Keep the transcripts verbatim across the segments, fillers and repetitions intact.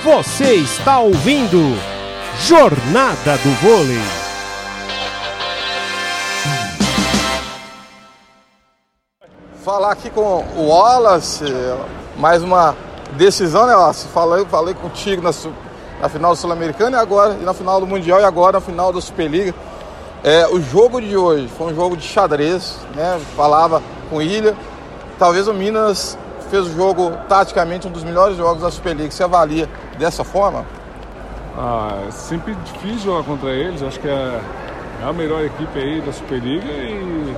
Você está ouvindo Jornada do Vôlei. Falar aqui com o Wallace, mais uma decisão, né, Wallace? Falei, falei contigo na, na final do Sul-Americano e agora, e na final do Mundial e agora na final da Superliga. É, o jogo de hoje foi um jogo de xadrez, né? Falava com Ilha. Talvez o Minas fez o jogo taticamente um dos melhores jogos da Superliga. Você avalia dessa forma? Ah, é sempre difícil jogar contra eles. Acho que é a melhor equipe aí da Superliga e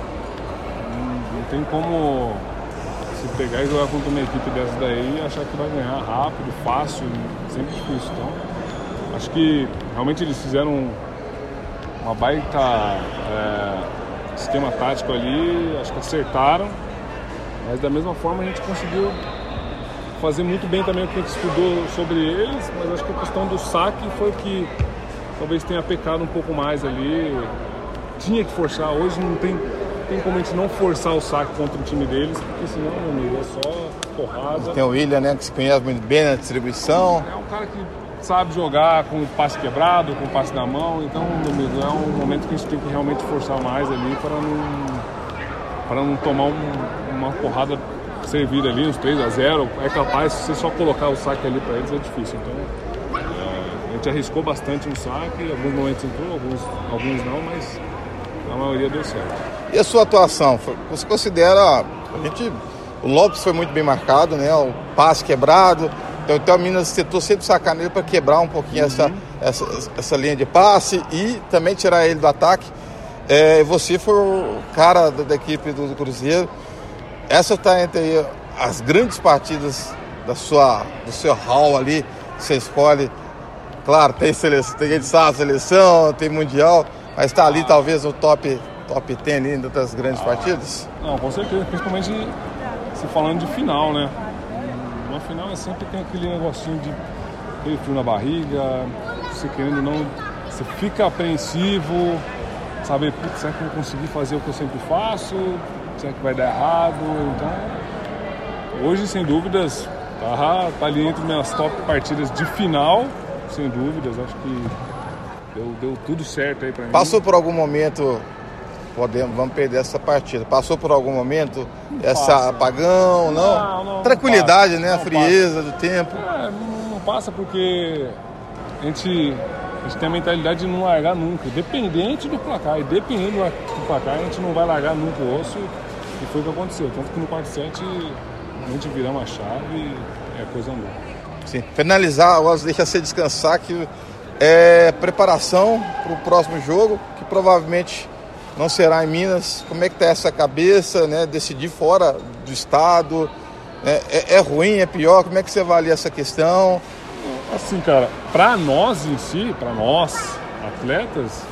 não tem como se pegar e jogar contra uma equipe dessa daí e achar que vai ganhar rápido, fácil, sempre difícil. Então, acho que realmente eles fizeram uma baita é, esquema tático ali, acho que acertaram, mas da mesma forma a gente conseguiu fazer muito bem também o que a gente estudou sobre eles, mas acho que a questão do saque foi o que talvez tenha pecado um pouco mais ali. Tinha que forçar, hoje não tem, tem como a gente não forçar o saque contra o time deles, porque senão, meu amigo, é só porrada. Tem o William, né, que se conhece muito bem na distribuição. É um cara que sabe jogar com o passe quebrado, com o passe na mão, então, meu amigo, é um momento que a gente tem que realmente forçar mais ali para não, para não tomar um, uma porrada servida ali, uns três a zero. É capaz, se você só colocar o saque ali para eles, é difícil. Então, é, a gente arriscou bastante no saque, alguns momentos entrou, alguns, alguns não, mas a maioria deu certo. E a sua atuação? Você considera, a gente, o Lopes foi muito bem marcado, né? O passe quebrado, então, então a Minas tentou sempre sacar nele para quebrar um pouquinho uhum. essa, essa, essa linha de passe e também tirar ele do ataque. É, você foi o cara da, da equipe do, do Cruzeiro. Essa está entre aí as grandes partidas da sua, do seu hall ali, que você escolhe. Claro, tem seleção, tem gente sabe, seleção, tem mundial, mas está ali ah. talvez no top, top dez ali das grandes ah. partidas? Não, com certeza, principalmente se falando de final, né? Uma final é sempre tem aquele negocinho de aquele frio na barriga, você querendo não, você fica apreensivo, saber, putz, será que eu vou conseguir fazer o que eu sempre faço? Será que vai dar errado? Então, hoje, sem dúvidas, tá, tá ali entre minhas top partidas de final, sem dúvidas, acho que deu, deu tudo certo aí pra mim. Passou por algum momento, podemos, vamos perder essa partida, passou por algum momento não essa passa. apagão, não? não, não Tranquilidade, não né? Não a frieza passa. do tempo. É, não, não passa porque a gente... A gente tem a mentalidade de não largar nunca, independente do placar. Independente do placar, a gente não vai largar nunca o osso. E foi o que aconteceu. Tanto que no quarto set a gente viramos a chave e é coisa boa. Sim. Finalizar, eu deixa você descansar, que é preparação para o próximo jogo, que provavelmente não será em Minas. Como é que está essa cabeça, né? Decidir fora do estado. É, é, é ruim, é pior? Como é que você avalia essa questão? Assim, cara, para nós em si, para nós, atletas,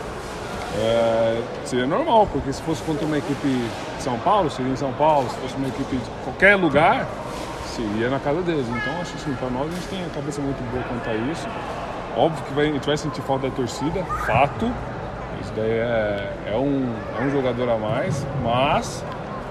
é, seria normal, porque se fosse contra uma equipe de São Paulo, seria em São Paulo, se fosse uma equipe de qualquer lugar, seria na casa deles. Então, acho assim, para nós a gente tem a cabeça muito boa quanto a isso. Óbvio que vai, a gente vai sentir falta da torcida, fato, isso daí é, é, um, é um jogador a mais, mas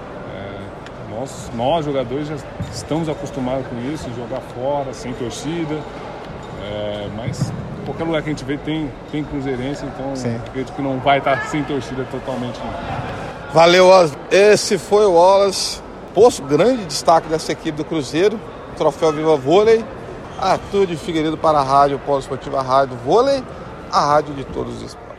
é, nós, nós jogadores já estamos acostumados com isso, jogar fora, sem torcida. É, mas qualquer lugar que a gente vê tem, tem cruzeirense, então Sim. acredito que não vai estar sem torcida totalmente. Não. Valeu, Wallace. Esse foi o Wallace Poço, grande destaque dessa equipe do Cruzeiro, troféu Viva Vôlei. Arthur de Figueiredo para a Rádio Polo Esportiva Rádio Vôlei, a rádio de todos os esportes.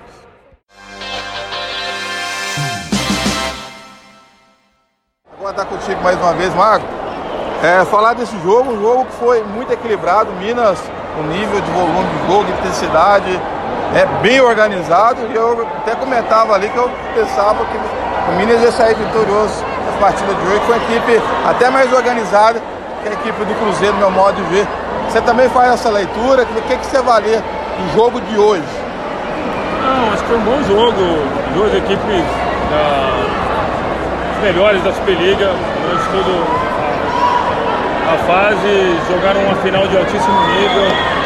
Vou estar contigo mais uma vez, Marco. É, falar desse jogo, um jogo que foi muito equilibrado, Minas, o nível de volume de jogo, de intensidade, é bem organizado, e eu até comentava ali que eu pensava que o Minas ia sair vitorioso na partida de hoje, que foi uma equipe até mais organizada que a equipe do Cruzeiro, no meu modo de ver. Você também faz essa leitura, o que, que você avalia do jogo de hoje? Não, acho que foi um bom jogo, duas equipes da, melhores da Superliga, durante todo a fase, jogaram uma final de altíssimo nível.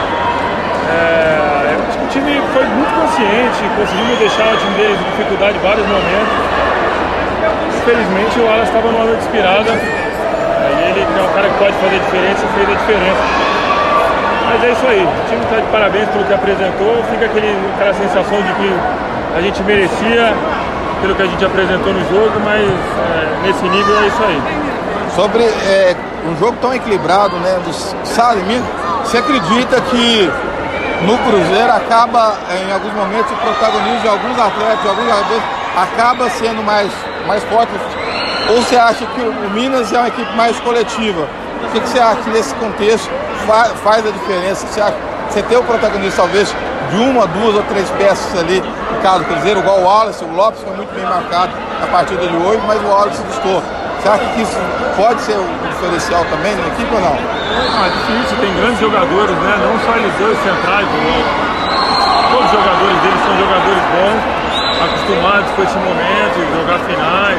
É, acho que o time foi muito consciente, conseguimos deixar o time deles em dificuldade em vários momentos. Infelizmente o Wallace estava numa noite inspirada, e ele é um cara que pode fazer diferença e fez a diferença. Mas é isso aí, o time está de parabéns pelo que apresentou, fica aquele, aquela sensação de que a gente merecia pelo que a gente apresentou no jogo, mas é, nesse nível é isso aí. Sobre é, um jogo tão equilibrado, né, do Sala e Minas, você acredita que no Cruzeiro acaba, em alguns momentos, o protagonismo de alguns atletas, de alguns jogadores, acaba sendo mais, mais forte? Ou você acha que o Minas é uma equipe mais coletiva? O que, que você acha que nesse contexto fa faz a diferença? Você acha que você tem o protagonismo, talvez, de uma, duas ou três peças ali, no caso do Cruzeiro, igual o Wallace, o Lopes foi muito bem marcado na partida de hoje, mas o Wallace distou. Você acha que isso pode ser um diferencial também na equipe ou não? Ah, é difícil, tem grandes jogadores, né? Não só eles dois centrais, todos os jogadores deles são jogadores bons, acostumados com esse momento, jogar finais.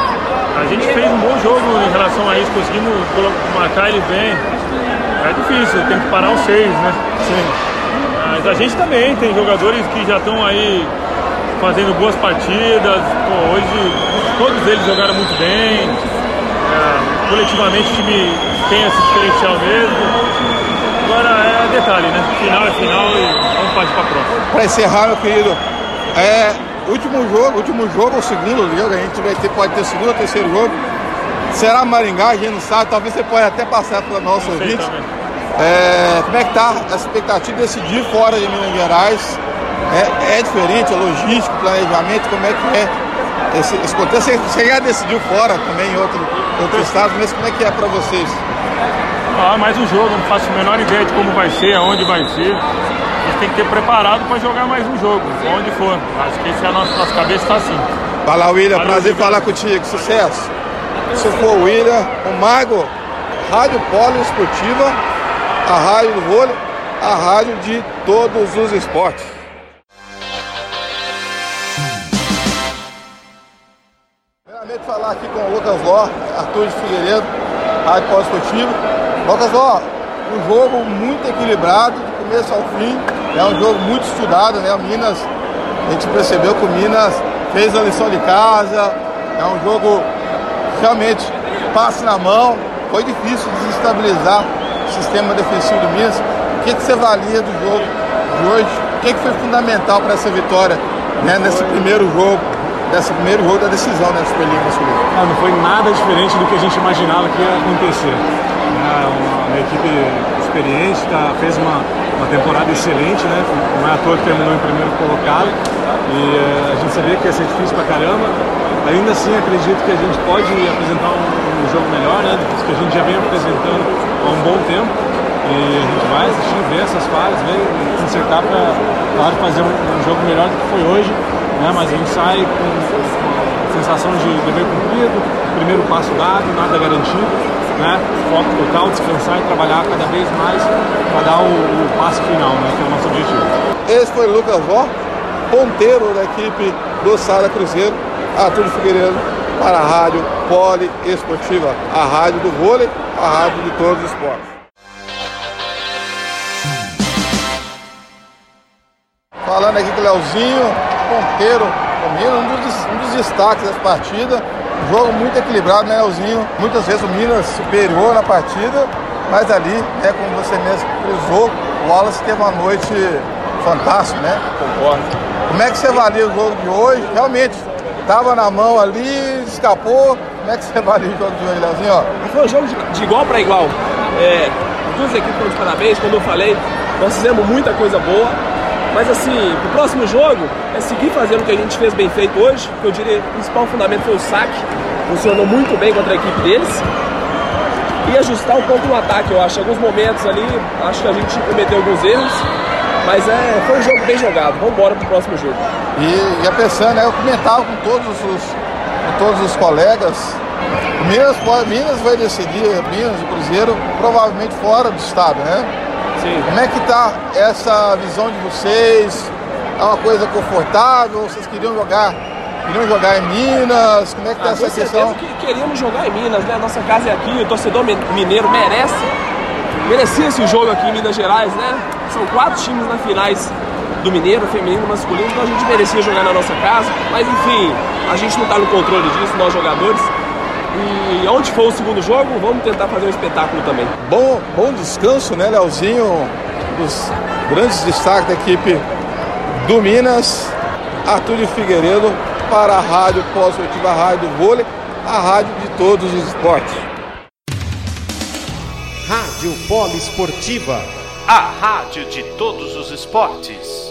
A gente fez um bom jogo em relação a isso, conseguimos marcar ele bem. É difícil, tem que parar os seis, né? Sim. Mas a gente também tem jogadores que já estão aí fazendo boas partidas. Pô, hoje todos eles jogaram muito bem. É, coletivamente o time tem esse diferencial mesmo. Agora é detalhe, né? Final é final e vamos partir para a próxima. Para encerrar, meu querido, é, último jogo, último jogo ou segundo jogo, a gente vai ter, pode ter segundo ou terceiro jogo. Será Maringá, a gente não sabe, talvez você pode até passar para nossos ouvintes. É, como é que tá a expectativa de decidir fora de Minas Gerais? É, é diferente, a logística, o planejamento, como é que é esse, esse contexto? Você, você já decidiu fora também em outro, outros estados, mas como é que é para vocês? Ah, mais um jogo, não faço a menor ideia de como vai ser, aonde vai ser. A gente tem que ter preparado para jogar mais um jogo, onde for. Acho que esse é a nossa, nossa cabeça está assim. Fala, William, Valeu, prazer falar contigo, sucesso. Se for o William, o Mago, Rádio Polo Esportiva, a rádio do vôlei, a rádio de todos os esportes. Primeiramente falar aqui com o Lucas Ló, Arthur de Figueiredo, Rádio Polo Esportiva. Lucas Ló, um jogo muito equilibrado, do começo ao fim, é um jogo muito estudado, né? O Minas, a gente percebeu que o Minas fez a lição de casa, é um jogo realmente passe na mão, foi difícil desestabilizar o sistema defensivo do Minas. O que, que você avalia do jogo de hoje? O que, que foi fundamental para essa vitória, né, nesse primeiro jogo, desse primeiro jogo da decisão da Superliga masculina? Não, não foi nada diferente do que a gente imaginava que ia acontecer. É uma, uma equipe experiente, tá, fez uma, uma temporada excelente, né? Não é à toa que terminou em primeiro colocado e uh, a gente sabia que ia ser difícil pra caramba. Ainda assim, acredito que a gente pode apresentar um, um jogo melhor, né? Que a gente já vem apresentando há um bom tempo. E a gente vai assistir, ver essas falhas, ver, consertar para, claro, fazer um, um jogo melhor do que foi hoje. Né? Mas a gente sai com uma sensação de dever cumprido, primeiro passo dado, nada garantido. Né? Foco total, descansar e trabalhar cada vez mais para dar o, o passo final, né? Que é o nosso objetivo. Esse foi o Lucas Ló, ponteiro da equipe do Sala Cruzeiro. Arthur de Figueiredo para a Rádio Polo Esportiva, a rádio do vôlei, a rádio de todos os esportes. Falando aqui com o Leozinho, ponteiro, um dos, um dos destaques dessa partida. Um jogo muito equilibrado, né, Leozinho? Muitas vezes o Minas superior na partida, mas ali, né, como você mesmo cruzou, o Wallace teve uma noite fantástica, né? Concordo. Como é que você avalia o jogo de hoje? Realmente, estava na mão ali, escapou. Como é que você avalia o jogo de hoje, Leozinho? Ó? Foi um jogo de, de igual para igual. É, as duas equipes estão de parabéns, como eu falei, nós fizemos muita coisa boa. Mas assim, o próximo jogo é seguir fazendo o que a gente fez bem feito hoje, que eu diria que o principal fundamento foi o saque, funcionou muito bem contra a equipe deles, e ajustar um pouco no ataque, eu acho. Em alguns momentos ali, acho que a gente cometeu alguns erros, mas é, foi um jogo bem jogado. Vamos embora pro próximo jogo. E já pensando, né, eu comentava com todos os, com todos os colegas, Minas, Minas vai decidir, Minas e Cruzeiro, provavelmente fora do estado, né? Sim. Como é que tá essa visão de vocês? É uma coisa confortável? Vocês queriam jogar, queriam jogar em Minas? Como é que tá ah, essa questão? Que queríamos jogar em Minas, né? Nossa casa é aqui, o torcedor mineiro merece, merecia esse jogo aqui em Minas Gerais, né? São quatro times na finais do Mineiro, feminino e masculino, então a gente merecia jogar na nossa casa, mas enfim, a gente não está no controle disso, nós jogadores. E onde for o segundo jogo, vamos tentar fazer um espetáculo também. Bom, bom descanso, né, Leozinho? dos grandes destaques da equipe do Minas, Arthur de Figueiredo, para a Rádio Poliesportiva, a Rádio do Vôlei, a rádio de todos os esportes. Rádio Poliesportiva, a rádio de todos os esportes.